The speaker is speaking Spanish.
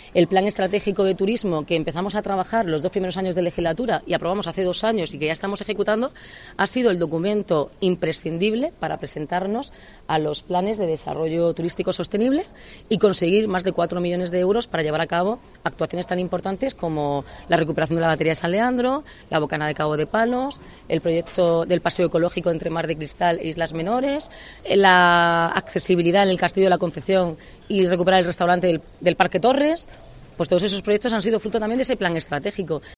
El Plan Estratégico de Turismo, que empezamos a trabajar los 2 primeros años de legislatura y aprobamos hace 2 años y que ya estamos ejecutando, ha sido el documento imprescindible para presentarnos a los planes de desarrollo turístico sostenible y conseguir más de 4 millones de euros para llevar a cabo actuaciones tan importantes como la recuperación de la batería de San Leandro, la Bocana de Cabo de Palos, el proyecto del paseo ecológico entre Mar de Cristal e Islas Menores, la accesibilidad en el Castillo de la Concepción y recuperar el restaurante del Parque Torres. Pues todos esos proyectos han sido fruto también de ese plan estratégico.